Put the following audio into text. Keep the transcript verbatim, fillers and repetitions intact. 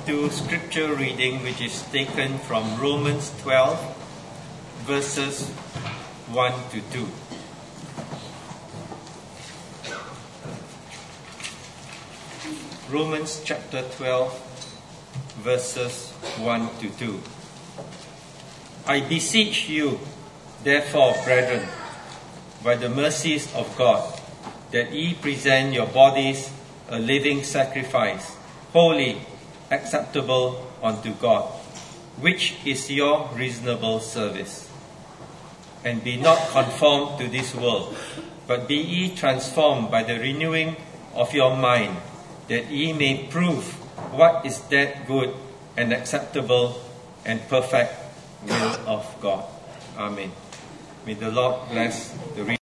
to scripture reading, which is taken from Romans twelve, verses one to two. Romans chapter twelve, verses one to two. I beseech you, therefore, brethren, by the mercies of God, that ye present your bodies a living sacrifice, holy, acceptable unto God, which is your reasonable service. And be not conformed to this world, but be ye transformed by the renewing of your mind, that ye may prove what is that good and acceptable and perfect will of God. Amen. May the Lord bless the reading.